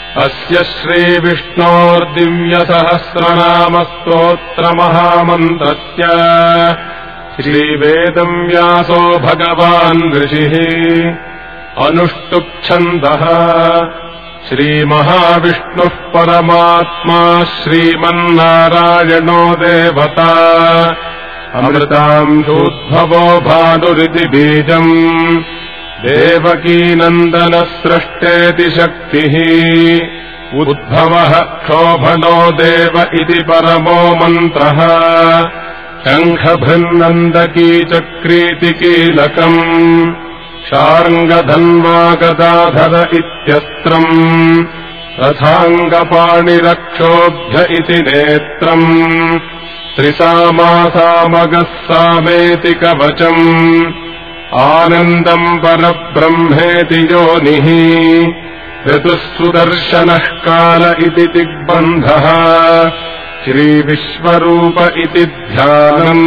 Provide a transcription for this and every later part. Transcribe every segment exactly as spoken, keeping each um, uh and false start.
अस्य श्रीविष्णोर्दिव्यसहस्रनामस्तोत्रमहामन्त्रस्य श्रीवेदम् व्यासो भगवान् ऋषिः अनुष्टुप्छन्दः श्रीमहाविष्णुः परमात्मा श्रीमन्नारायणो देवता अमृतांशोद्भवो भानुरिति बीजम् देवकीनन्दनसृष्टेति शक्तिः उद्भवः क्षोभनो देव इति परमो मन्त्रः शङ्खभृन्नन्दकी चक्रीति कीलकम् शार्ङ्गधन्वागदाधर इत्यस्त्रम् रथाङ्गपाणिरक्षोभ्य इति नेत्रम् त्रिसामासामगः सामेति कवचम् आनन्दम् परब्रह्मेति योनिः ऋतुः सुदर्शनः काल इति दिग्बन्धः श्रीविश्वरूप इति ध्यानम्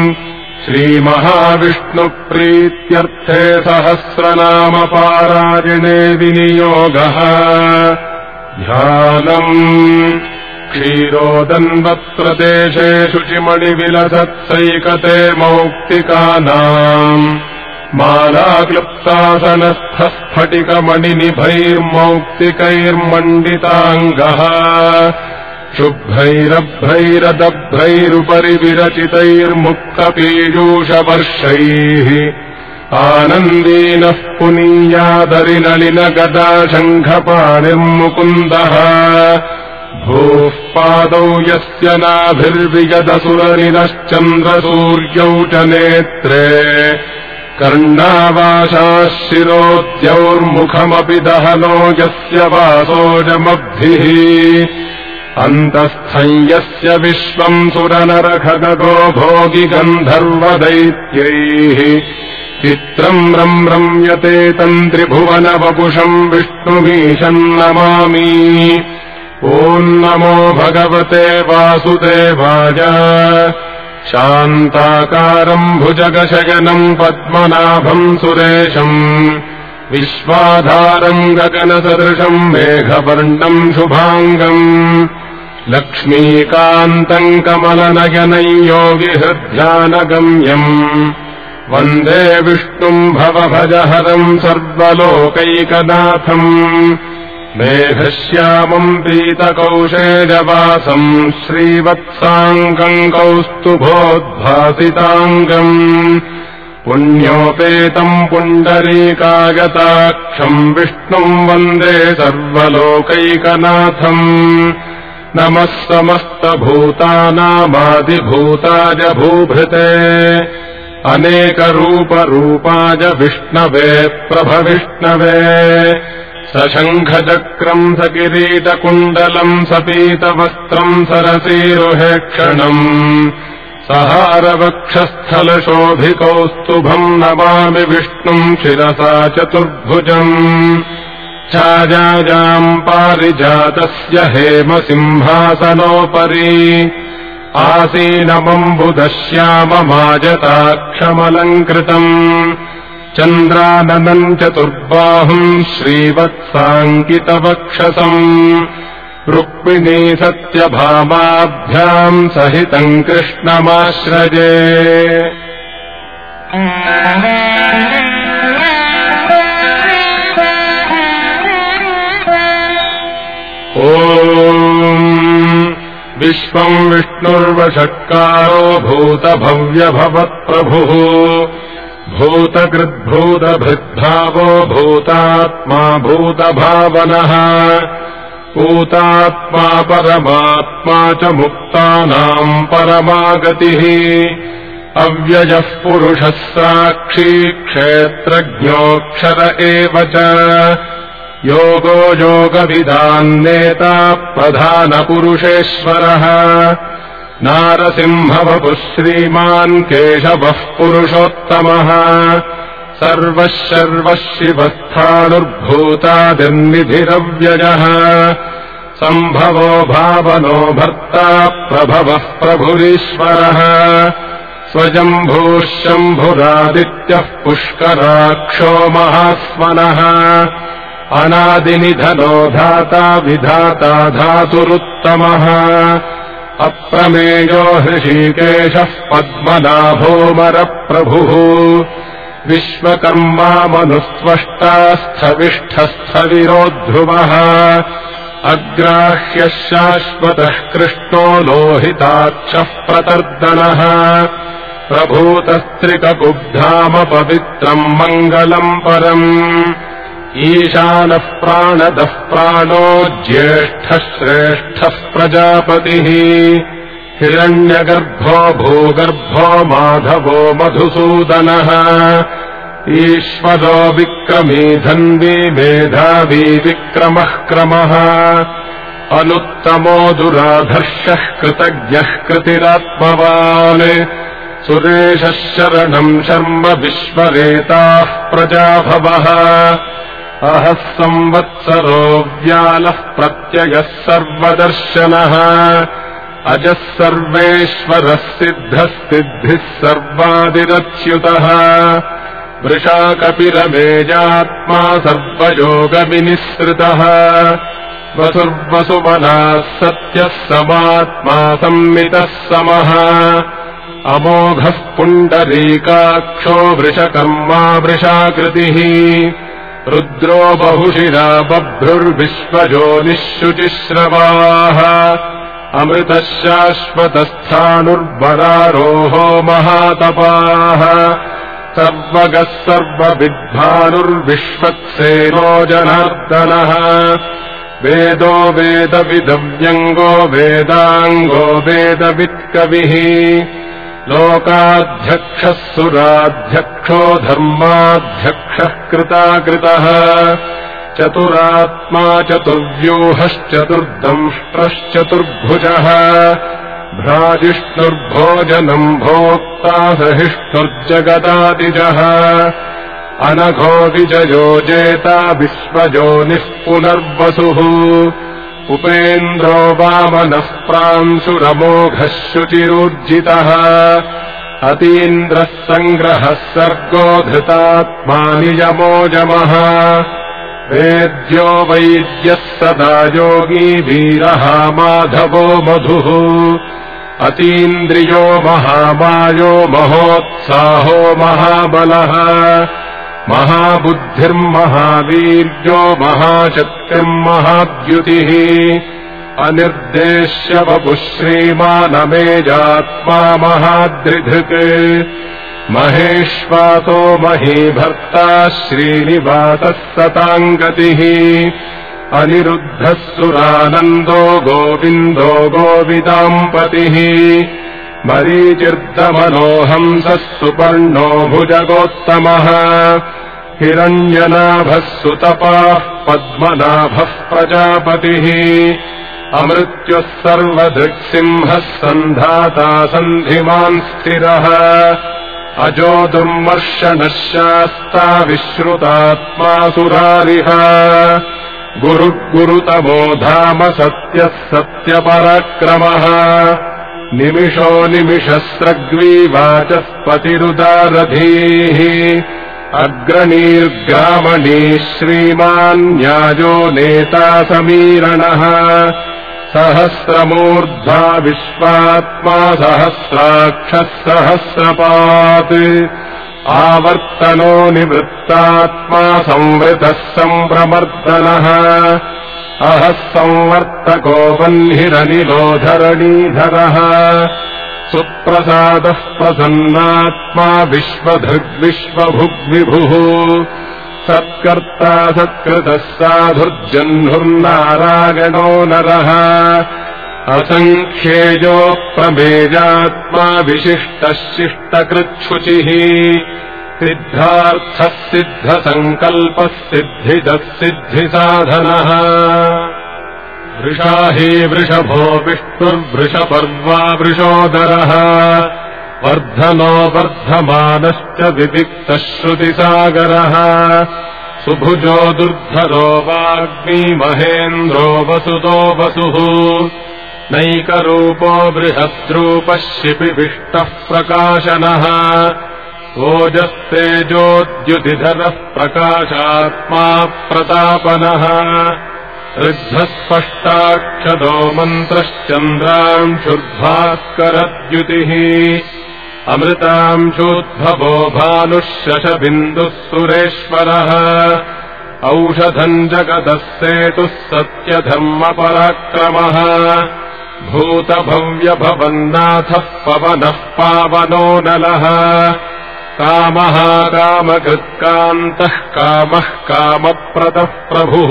श्रीमहाविष्णुप्रीत्यर्थे सहस्रनामपारायणे विनियोगः ध्यानम् क्षीरोदन्वत्प्रदेशे शुचिमणिविलसत्सैकते मौक्तिकानाम् मालाक्लुप्तासनस्थस्फटिकमणिनिभैर्मौक्तिकैर्मण्डिताङ्गः शुभ्रैरभ्रैरदभ्रैरुपरि विरचितैर्मुक्तपीयूषवर्षैः आनन्दीनः पुनीयादरिनलिनगदा शङ्खपाणिर्मुकुन्दः भूः पादौ यस्य नाभिर्विगदसुरनिनश्चन्द्रसूर्यौ च नेत्रे कर्णावाशाः शिरोद्यौर्मुखमपि दहनो यस्य वासोजमब्धिः अन्तस्थम् यस्य विश्वम् सुरनरखगो भोगि गन्धर्वदैत्यैः चित्रम् रम् रम्यते तन्त्रिभुवनवपुषम् विष्णुमीशम् नमामि ॐ नमो भगवते वासुदेवाय शान्ताकारम् भुजगशयनम् पद्मनाभम् सुरेशम् विश्वाधारम् गगनसदृशम् मेघवर्णम् शुभाङ्गम् लक्ष्मीकान्तम् कमलनयनम् योगिहृद्ध्यानगम्यम् वन्दे विष्णुम् भवभजहरम् सर्वलोकैकनाथम् मेघश्यामम् पीतकौशेजवासम् श्रीवत्साङ्गम् कौस्तुभोद्भासिताङ्गम् पुण्योपेतम् पुण्डरीकागताक्षम् विष्णुम् वन्दे सर्वलोकैकनाथम् नमः समस्तभूतानामादिभूताय भूभृते अनेकरूपरूपाय विष्णवे प्रभविष्णवे सशङ्खचक्रम् सकिरीटकुण्डलम् सपीतवस्त्रम् सरसीरुहेक्षणम् सहारवक्षस्थलशोभिकौस्तुभम् नमामि विष्णुम् शिरसा चतुर्भुजम् छायायाम् पारिजातस्य हेमसिंहासनोपरि आसीनमम्बुदश्याममाजताक्षमलङ्कृतम् चन्द्राननम् चतुर्बाहुम् श्रीवत्साङ्कितवक्षसम् रुक्मिणी सत्यभामाभ्याम् सहितम् कृष्णमाश्रजे ॐ विश्वम् विष्णुर्वषट्कारो भूतभव्यभवत्प्रभुः भूतकृद्भूतभृद्भावो भूतात्मा भूतभावनः भूतात्मा परमात्मा च मुक्तानाम् परमागतिः अव्ययः पुरुषः साक्षी क्षेत्रज्ञोऽक्षर एव च योगो योगविदान्नेता प्रधानपुरुषेश्वरः नारसिंहवपुः श्रीमान् केशवः पुरुषोत्तमः सर्वः शर्वः शिवस्थाणुर्भूतादिर्निधिरव्ययः सम्भवो भावनो भर्ता प्रभवः प्रभुरीश्वरः स्वयम्भूः शम्भुरादित्यः पुष्कराक्षो महास्वनः अनादिनिधनो धाता विधाता धातुरुत्तमः अप्रमेयो हृषीकेशः पद्मनाभोमरप्रभुः विश्वकर्मा मनुस्त्वष्टा स्थविष्ठस्थविरोध्रुवः अग्राह्यः शाश्वतः कृष्णो लोहिताक्षः प्रतर्दनः प्रभूतस्त्रिककुब्धाम पवित्रम् मङ्गलम् परम् ईशानः प्राणदः प्राणो ज्येष्ठः श्रेष्ठः प्रजापतिः हिरण्यगर्भो भूगर्भो माधवो मधुसूदनः ईश्वरो विक्रमी धन्वी मेधावी विक्रमः क्रमः अनुत्तमो दुराधर्षः कृतज्ञः कृतिरात्मवान् सुरेशः शरणम् शर्म विश्वरेताः प्रजाभवः अहः संवत्सरो व्यालः प्रत्ययः सर्वदर्शनः अजः सर्वेश्वरः सिद्धः सिद्धिः सर्वादिरच्युतः वृषाकपिरमेजात्मा सर्वयोगविनिःसृतः वसुर्वसुमनः सत्यः समात्मा संमितः समः अमोघः पुण्डरीकाक्षो वृषकर्मा वृषाकृतिः रुद्रो बहुशिरा बभ्रुर्विश्वजो निःशुचिश्रवाः अमृतः शाश्वतस्थाणुर्वरारोहो महातपाः सर्वगः सर्वविद्भानुर्विश्वक्सेनो जनार्दनः वेदो वेदविदव्यङ्गो वेदाङ्गो वेदवित्कविः लोकाध्यक्षः सुराध्यक्षो धर्माध्यक्षः कृताकृतः चतुरात्मा चतुर्व्यूहश्चतुर्दंष्ट्रश्चतुर्भुजः भ्राजिष्णुर्भोजनम् भोक्ता सहिष्णुर्जगदादिजः अनघो विजयो जेता विश्वजोनिः पुनर्वसुः उपेन्द्रो वामनः प्रांशुरमोघः शुचिरूर्जितः अतीन्द्रः सङ्ग्रहः सर्गो धृतात्मा नियमोजमः वेद्यो वैद्यः सदा योगी वीरः माधवो मधुः अतीन्द्रियो महामायो महोत्साहो महाबलः महाबुद्धिर्महावीर्यो महाशक्तिर्महाद्युतिः अनिर्देश्य वपुः श्रीमानमेजात्मा महाद्रिधृक् महेश्वासो महीभर्ता श्रीनिवासः सताङ्गतिः अनिरुद्धः सुरानन्दो गोविन्दो गोविदाम्पतिः मरीचिर्दमनोहंसः सुपर्णो भुजगोत्तमः हिरण्यनाभः सुतपाः पद्मनाभः प्रजापतिः अमृत्युः सर्वदृक्सिंहः सन्धाता सन्धिमान् स्थिरः अजो दुर्मर्शनः शास्ता विश्रुतात्मा सुरारिः गुरुर्गुरुतमो धाम सत्यः सत्यपराक्रमः निमिषो निमिषस्रग्वी वाचस्पतिरुदारधीः अग्रणीर्ग्रामणी श्रीमान् न्यायो नेता समीरणः सहस्रमूर्ध्वा विश्वात्मा सहस्राक्षः सहस्रपात् आवर्तनो निवृत्तात्मा संवृतः सम्प्रमर्दनः अहः संवर्तको वह्निरनिलोधरणीधरः सुप्रसादः प्रसन्नात्मा विश्वधृग्विश्वभुग्विभुः सत्कर्ता सत्कृतः साधुर्जह्नुर्नारायणो नरः असङ्ख्येयो प्रमेयात्मा विशिष्टः शिष्टकृच्छुचिः सिद्धार्थः सिद्धसङ्कल्पः सिद्धिदः सिद्धिसाधनः वृषाही वृषभो विष्णुर्वृषपर्वा वृषोदरः वर्धनो वर्धमानश्च विविक्तः श्रुतिसागरः सुभुजो दुर्धरो वाग्मी महेन्द्रो वसुतो वसुः नैकरूपो बृहद्रूपः शिपिविष्टः प्रकाशनः ओजस्तेजोद्युतिधरः प्रकाशात्मा प्रतापनः ऋद्धस्पष्टाक्षदो मन्त्रश्चन्द्रांशुर्भास्करद्युतिः अमृतांशोद्भवो भानुः शशबिन्दुः सुरेश्वरः औषधम् जगतः सेतुः सत्यधर्मपराक्रमः भूतभव्यभवन्नाथः पवनः पावनो नलः कामः कामकृत्कान्तः कामः कामप्रदः प्रभुः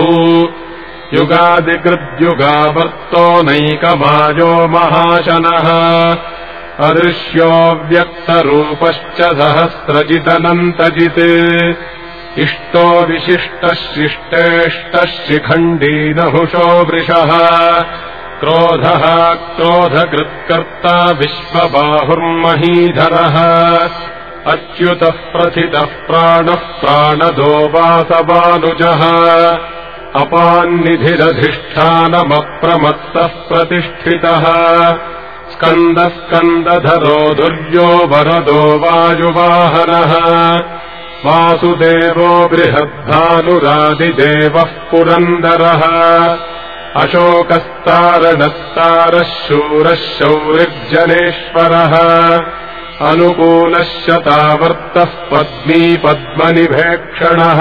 युगादिकृद्युगावर्तो नैकमायो महाशनः अदृश्यो व्यक्तरूपश्च सहस्रजिदनन्तजित् इष्टो विशिष्टः शिष्टेष्टः शिखण्डी नहुषो वृषः क्रोधः क्रोधकृत्कर्ता विश्वबाहुर्महीधरः अच्युतः प्रथितः प्राणः प्राणदो वासवानुजः अपान्निधिरधिष्ठानमप्रमत्तः प्रतिष्ठितः स्कन्दस्कन्दधरो दुर्यो वरदो वायुवाहनः वासुदेवो बृहद्भानुरादिदेवः पुरन्दरः अशोकस्तारणस्तारः शूरः शौरिर्जनेश्वरः अनुकूलः शतावर्तः पद्मी पद्मनिभेक्षणः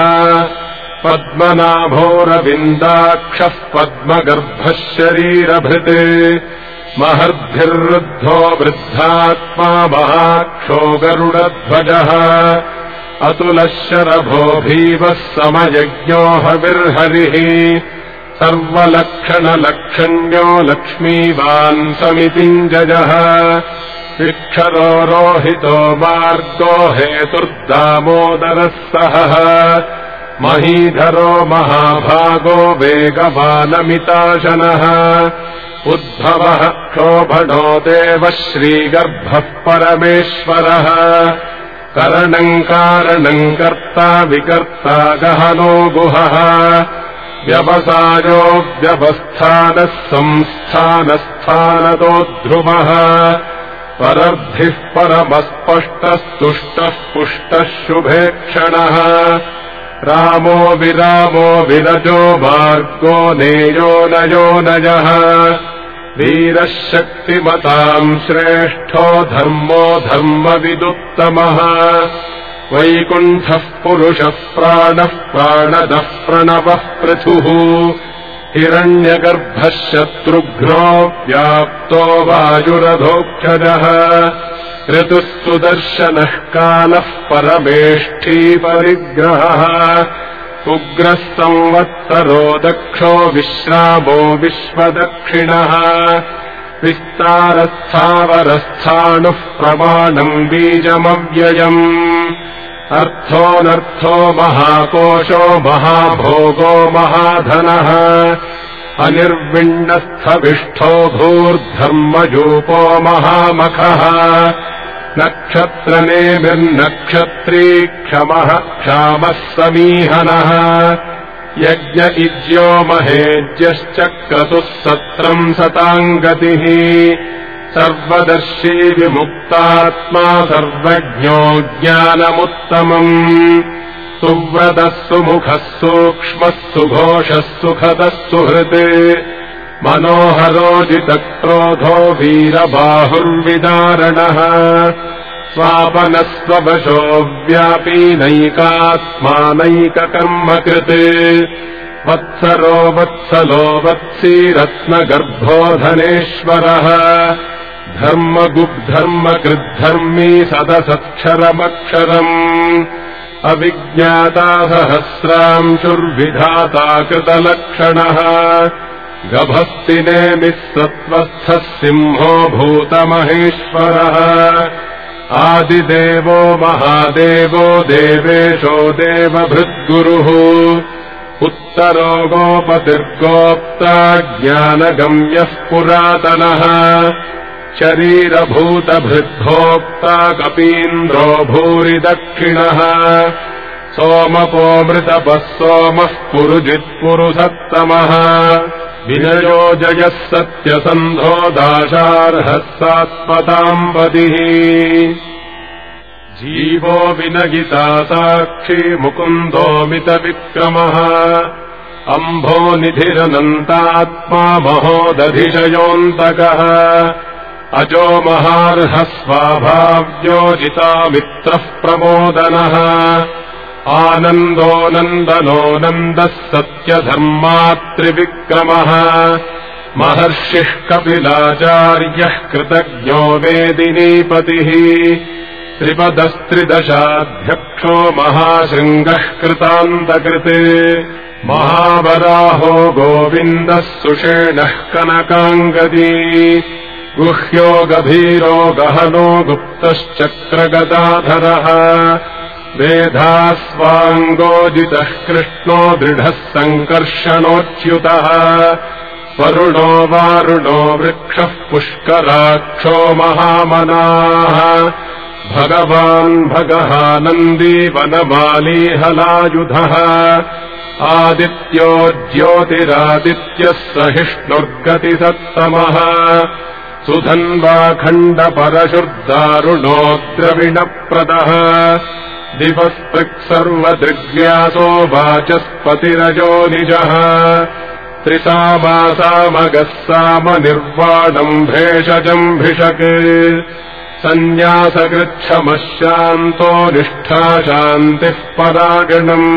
पद्मनाभोरविन्दाक्षः पद्मगर्भः शरीरभृत् महर्भिर्वृद्धो वृद्धात्मा महाक्षो गरुडध्वजः अतुलः शरभो भीवः समयज्ञो हविर्हरिः सर्वलक्षणलक्षण्यो लक्ष्मीवान् समितिञ्जयः विक्षरो रोहितो मार्गो हेतुर्दामोदरः सहः महीधरो महाभागो वेगवानमिताशनः उद्भवः क्षोभणो देवः श्रीगर्भः परमेश्वरः करणम् कारणम् कर्ता विकर्ता गहनो गुहः व्यवसायो व्यवस्थानः संस्थानस्थानतो ध्रुवः परर्धिः परमस्पष्टस्तुष्टः पुष्टः शुभेक्षणः रामो विरामो विरजो मार्गो नेयो नयो नयः वीरः शक्तिमताम् श्रेष्ठो धर्मो धर्मविदुत्तमः वैकुण्ठः पुरुषः प्राणः प्राणदः प्रणवः पृथुः हिरण्यगर्भः शत्रुघ्नो व्याप्तो वायुरधोक्षजः ऋतुः सुदर्शनः कालः परमेष्ठी परिग्रहः उग्रः संवत्सरो दक्षो विश्रामो विश्वदक्षिणः विस्तारस्थावरस्थाणुः प्रमाणम् बीजमव्ययम् अर्थोऽनर्थो महाकोशो महाभोगो महाधनः अनिर्विण्णस्थविष्ठो भूर्धर्मयूपो महामखः नक्षत्रनेमिर्नक्षत्री क्षमः क्षामः समीहनः यज्ञ इज्यो महेज्यश्च क्रतुः सत्रम् सताम् गतिः सर्वदर्शी विमुक्तात्मा सर्वज्ञो ज्ञानमुत्तमम् सुव्रतः सुमुखः सूक्ष्मः सुघोषः सुखदः सुहृत् मनोहरोजितक्रोधो वीरबाहुर्विदारणः स्वापनस्ववशो व्यापी नैकात्मा नैककर्मकृत् वत्सरो वत्सलो वत्सी रत्नगर्भो धनेश्वरः धर्मगुग्धर्मकृद्धर्मी सदसत्क्षरमक्षरम् अविज्ञाता सहस्रांशुर्विधाता कृतलक्षणः गभस्तिनेमिः सत्त्वस्थः सिंहो भूतमहेश्वरः आदिदेवो महादेवो देवेशो देवभृद्गुरुः उत्तरो गोपतिर्गोप्ता ज्ञानगम्यः पुरातनः शरीरभूतभृद्भोक्ता कपीन्द्रो भूरि दक्षिणः सोमपोमृतपः सोमः पुरुजित्पुरुषत्तमः विजयो जयः सत्यसन्धो दाशार्हः सात्पताम् पतिः जीवो विनगिता साक्षी मुकुन्दोमितविक्रमः अम्भो निधिरनन्तात्मा महोदधिशयोऽन्तकः अजो महार्हः स्वाभाव्योजितामित्रः प्रमोदनः आनन्दो नन्दनो नन्दः सत्यधर्मात्रिविक्रमः महर्षिः कपिलाचार्यः कृतज्ञो वेदिनीपतिः त्रिपदस्त्रिदशाध्यक्षो महाशृङ्गः कृतान्तकृते महावराहो गोविन्दः सुषेणः कनकाङ्गदी गुह्यो गभीरो गहनो गुप्तश्चक्रगदाधरः वेधास्वाङ्गोजितः कृष्णो दृढः सङ्कर्षणोच्युतः वरुणो वारुणो वृक्षः पुष्कराक्षो महामनाः भगवान् भगहानन्दी वनमाली हलायुधः आदित्यो ज्योतिरादित्यः सहिष्णुर्गतिसत्तमः सुधन्वाखण्डपरशुर्दारुणो द्रविणप्रदः दिवस्पृक्सर्वदृग्व्यासो वाचस्पतिरजो निजः त्रिसामासामगः सामनिर्वाणम् भेषजम् भिषक् सन्न्यासकृच्छमः शान्तो निष्ठा शान्तिः परागणम्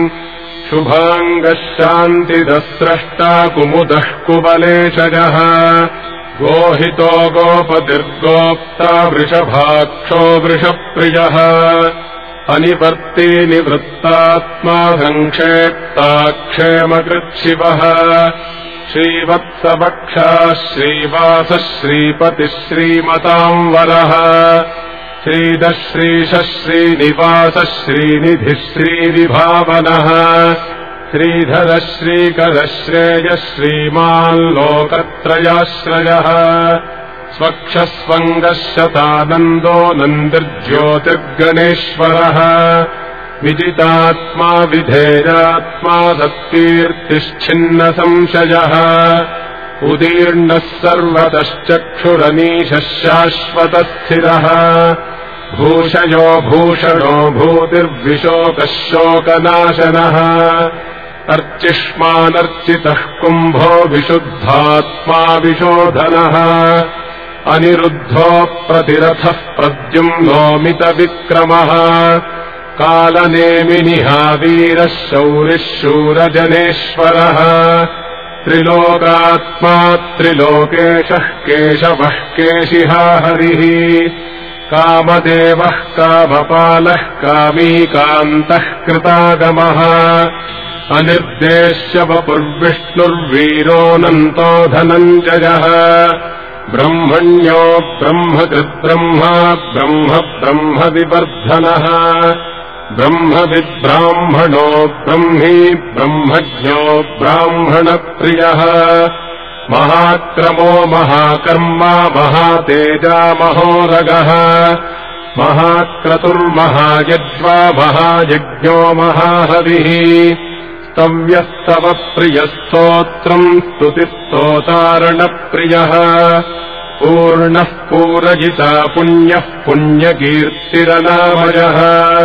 शुभाङ्गः शान्तिदस्रष्टा कुमुदः कुबलेशजः गोहितो गोपतिर्गोप्ता वृषभाक्षो वृषप्रियः अनिवर्ती निवृत्तात्मा सङ्क्षेप्ता क्षेमकृच्छिवः श्रीवत्सवक्षा श्रीवासः श्रीपतिः श्रीमताम् वरः श्रीदः श्रीशः श्रीनिवासः श्रीनिधिः श्रीविभावनः श्रीधरः श्रीकरः श्रेयः श्रीमान् लोकत्रयाश्रयः स्वक्षः स्वङ्गः शतानन्दो नन्दिर्ज्योतिर्गणेश्वरः विजितात्मा विधेयात्मा सत्कीर्तिश्छिन्नसंशयः उदीर्णः सर्वतश्चक्षुरनीशः शाश्वतस्थिरः भूषयो भूषणो भूतिर्विशोकः शोकनाशनः अर्चिष्मानर्चितः कुम्भो विशुद्धात्मा विशोधनः अनिरुद्धो प्रतिरथः प्रद्युम्नोमितविक्रमः कालनेमिनिहा वीरः शौरिः शूरजनेश्वरः त्रिलोकात्मा त्रिलोकेशः केशवः केशिहा हरिः कामदेवः कामपालः कामीकान्तः कृतागमः अनिर्देश्य वपुर्विष्णुर्वीरोऽनन्तो धनञ्जयः ब्रह्मण्यो ब्रह्मकृद्ब्रह्मा ब्रह्म ब्रह्म विवर्धनः ब्रह्मविद्ब्राह्मणो ब्रह्मी ब्रह्मज्ञो ब्राह्मणप्रियः महाक्रमो महाकर्मा महातेजा महोरगः महाक्रतुर्महायज्वा महायज्ञो महाहविः स्तव्यस्तवप्रियस्तोत्रम् स्तुतिस्तोतारणप्रियः पूर्णः पूरजिता पुण्यः पुण्यकीर्तिरनामयः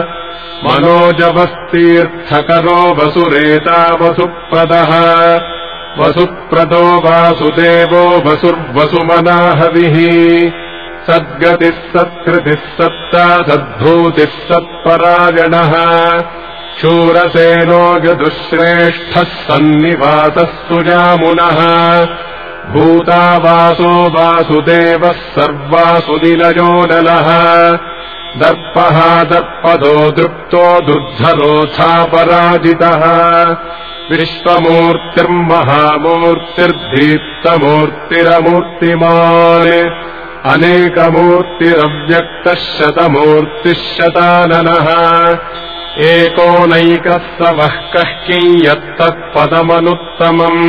मनोजवस्तीर्थकरो वसुरेता वसुप्रदः वसुप्रदो वासुदेवो वसुर्वसुमनाहविः सद्गतिः सत्कृतिः सत्ता सद्भूतिः सत्परायणः शूरसेनो यदुश्रेष्ठः सन्निवासः सुजामुनः भूतावासो वासुदेवः सर्वासुनिलयो नलः दर्पः दर्पदो दृप्तो दुर्धरोऽथापराजितः विश्वमूर्तिर्महामूर्तिर्दीप्तमूर्तिरमूर्तिमान् अनेकमूर्तिरव्यक्तः शतमूर्तिः शताननः एकोनैकः सवः कः किञ्यत्तत्पदमनुत्तमम्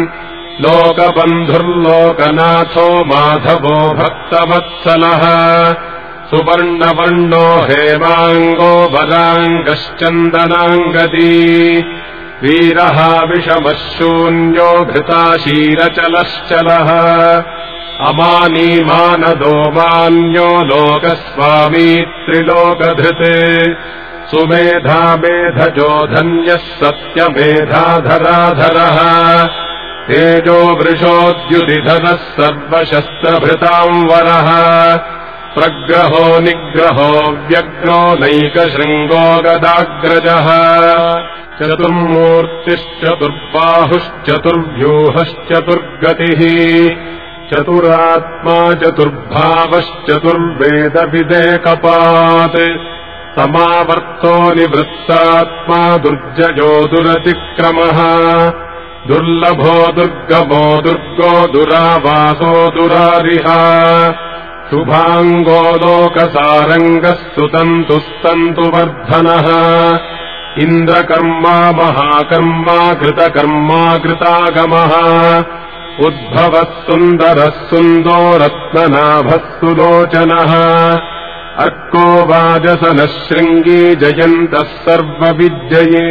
लोकबन्धुर्लोकनाथो माधवो भक्तवत्सलः सुवर्णवर्णो हेमाङ्गो बलाङ्गश्चन्दनाङ्गदी वीरः विषमः शून्यो घृताशीरचलश्चलः अमानीमानदो मान्यो लोकस्वामी त्रिलोकधृते सुमेधा मेधजो धन्यः सत्यमेधाधराधरः तेजो वृषोद्युतिधरः सर्वशस्त्रभृताम्बरः प्रग्रहो निग्रहो व्यग्रो नैकशृङ्गो गदाग्रजः चतुर्मूर्तिश्चतुर्बाहुश्चतुर्व्यूहश्चतुर्गतिः चतुरात्मा चतुर्भावश्चतुर्वेदविदेकपात् समावर्तो निवृत्तात्मा दुर्जयो दुरतिक्रमः दुर्लभो दुर्गमो दुर्गो दुरावासो दुरारिः शुभाङ्गो लोकसारङ्गः सुतन्तुस्तन्तुवर्धनः इन्द्रकर्मा महाकर्मा कृतकर्मा कृतागमः उद्भवः सुन्दरः सुन्दो रत्ननाभः सुलोचनः अर्को वाजसनः शृङ्गी जयन्तः सर्वविजये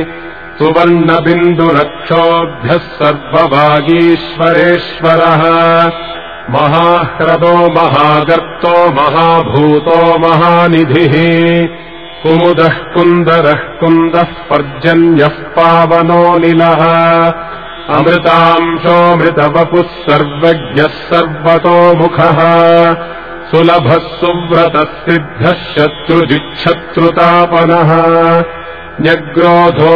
सुवर्णबिन्दुरक्षोभ्यः सर्ववागीश्वरेश्वरः महाह्रदो महागर्तो महाभूतो महानिधिः कुमुदः कुन्दरः कुन्दः पर्जन्यः पावनोऽनिलः अमृतांशोऽमृतवपुः सर्वज्ञः सर्वतोमुखः सुलभः सुव्रतः सिद्धः शत्रुजिच्छत्रुतापनः न्यग्रोधो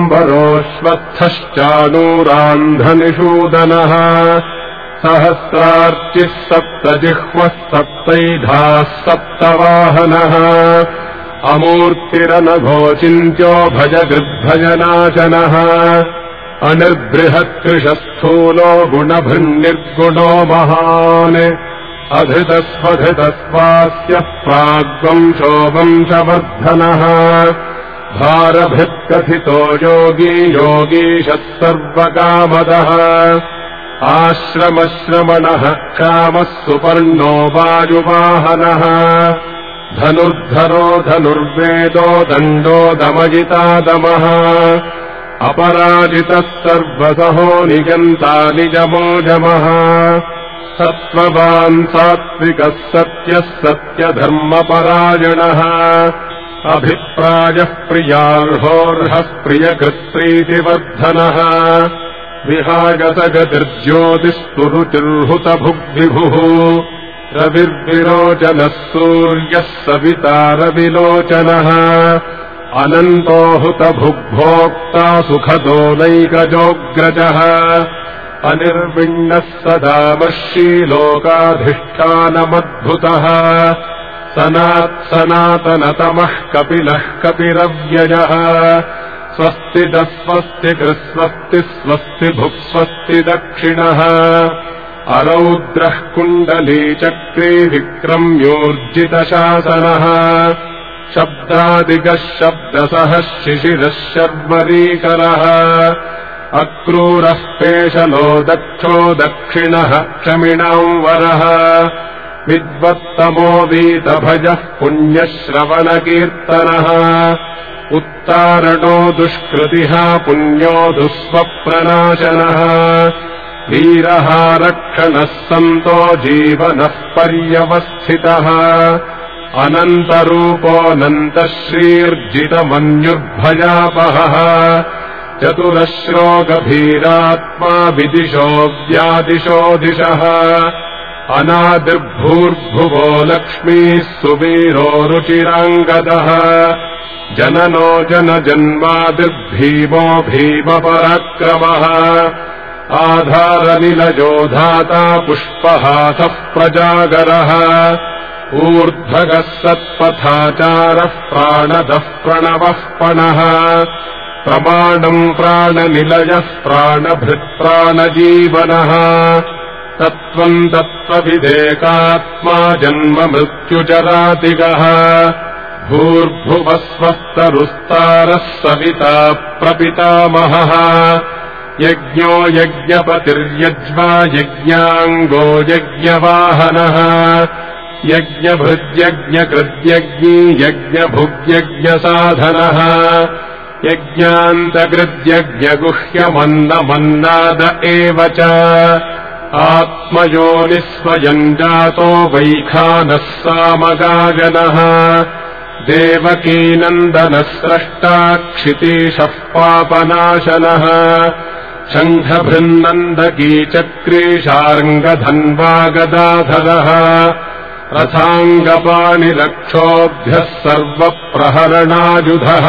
तुम्बरोऽश्वत्थश्चाणूरान्धनिषूदनः सहस्रार्चिः सप्तजिह्वः सप्तैधाः सप्तवाहनः अमूर्तिरनघोचिन्त्यो भजगृद्भजनाशनः अनिर्बृहत्कृशस्थूलो गुणभृन्निर्गुणो महान् अधृतस्वधृतस्वास्यः प्राग्वंशो वंशवर्धनः भारभृत्कथितो योगी योगीशः सर्वकामदः आश्रमश्रमणः कामः सुपर्णो वायुवाहनः धनुर्धरो धनुर्वेदो दण्डो दमयितादमः अपराजितः सर्वसहो निजन्ता निजमोजमः सत्त्ववान् सात्विकः सत्यः सत्यधर्मपरायणः अभिप्रायः प्रियार्होर्हः प्रियकृत्प्रीतिवर्धनः विहागतगतिर्ज्योतिस्तुरुचिर्हुतभुग्विभुः रविर्विरोचनः सूर्यः सविता रविलोचनः अनन्तो हुतभुग्भोक्ता सुखदो नैकजोऽग्रजः अनिर्विण्णः सदा मश्शीलोकाधिष्ठानमद्भुतः सनात्सनातनतमः कपिलः कपिरव्ययः स्वस्ति स्वस्ति कृस्वस्ति स्वस्ति भुक्स्वस्ति दक्षिणः अरौद्रः कुण्डलीचक्रे विक्रम्योर्जितशासनः शब्दादिगः शब्दसः शिशिरः शर्वरीकरः अक्रूरः पेशलो दक्षो दक्षिणः क्षमिणांवरः विद्वत्तमो वीतभजः पुण्यश्रवणकीर्तनः उत्तारणो दुष्कृतिः पुण्यो दुःस्वप्रनाशनः वीरः रक्षणः सन्तो जीवनः पर्यवस्थितः अनन्तरूपोऽनन्तश्रीर्जितमन्युर्भयापहः चतुरश्रो गभीरात्मा विदिशो व्यादिशो दिशः अनादिर्भूर्भुवो लक्ष्मीः सुवीरो रुचिराङ्गदः जननो जनजन्मादिर्भीमो भीमपराक्रमः आधारनिलजो धाता पुष्पहासः प्रजागरः ऊर्ध्वगः सत्पथाचारः प्राणदः प्रणवः पणः प्रमाणम् प्राणनिलयः प्राणभृत्प्राणजीवनः तत्त्वम् तत्त्वविदेकात्मा जन्म मृत्युचरातिगः भूर्भुवस्वस्तरुस्तारः सविता प्रपितामहः यज्ञो यज्ञपतिर्यज्वा यज्ञाङ्गो यज्ञवाहनः यज्ञभृद्यज्ञकृद्यज्ञी यज्ञभुग्यज्ञसाधनः यज्ञान्तकृद्यज्ञगुह्यमन्नमन्नाद एव च आत्मयोनिस्वयम् जातो वैखानः सामगायनः देवकीनन्दनः स्रष्टा क्षितीशः पापनाशनः शङ्खभृन्नन्दकी चक्री शार्ङ्गधन्वा गदाधरः रथाङ्गपाणिरक्षोभ्यः सर्वप्रहरणायुधः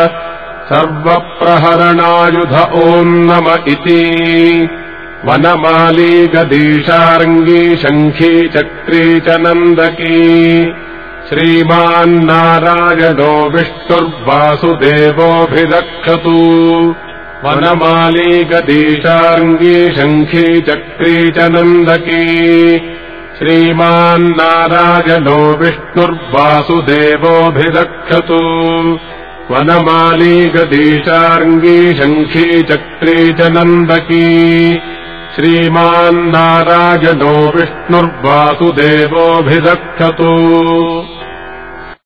सर्वप्रहरणायुध ओम् नम इति वनमाली गदीशार्ङ्गी शङ्खी चक्री च नन्दकी श्रीमान्नारायणो विष्णुर्वासुदेवोऽभिरक्षतु वनमाली गदीशार्ङ्गी शङ्खी चक्री च नन्दकी श्रीमान्नारायणो विष्णुर्वासुदेवोऽभिरक्षतु वनमाली गदीशार्ङ्गी शङ्खी चक्री च नन्दकी श्रीमान्नारायणो विष्णुर्वासुदेवोऽभिरक्षतु।